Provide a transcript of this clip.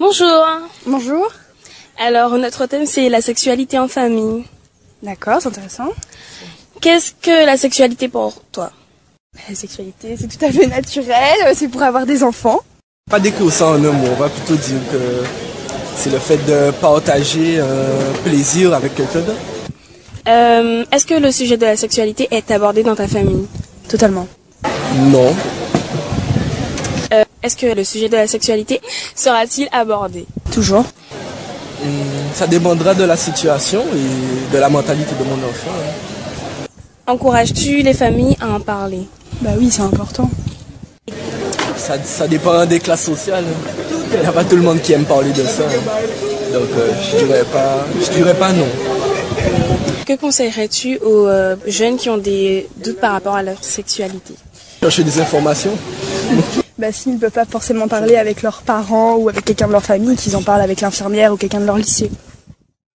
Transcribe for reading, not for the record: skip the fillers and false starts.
Bonjour. Bonjour. Alors, notre thème, c'est la sexualité en famille. D'accord, c'est intéressant. Qu'est-ce que la sexualité pour toi? La sexualité, c'est tout à fait naturel, c'est pour avoir des enfants. Pas décrire ça en un mot, on va plutôt dire que c'est le fait de partager un plaisir avec quelqu'un d'autre. Est-ce que le sujet de la sexualité est abordé dans ta famille? Totalement. Non. Est-ce que le sujet de la sexualité sera-t-il abordé? Toujours. Ça dépendra de la situation et de la mentalité de mon enfant. Encourages-tu les familles à en parler? Bah oui, c'est important. Ça dépend des classes sociales. Il n'y a pas tout le monde qui aime parler de ça. Donc je dirais pas non. Que conseillerais-tu aux jeunes qui ont des doutes par rapport à leur sexualité? Chercher des informations. Bah s'ils ne peuvent pas forcément parler avec leurs parents ou avec quelqu'un de leur famille, qu'ils en parlent avec l'infirmière ou quelqu'un de leur lycée.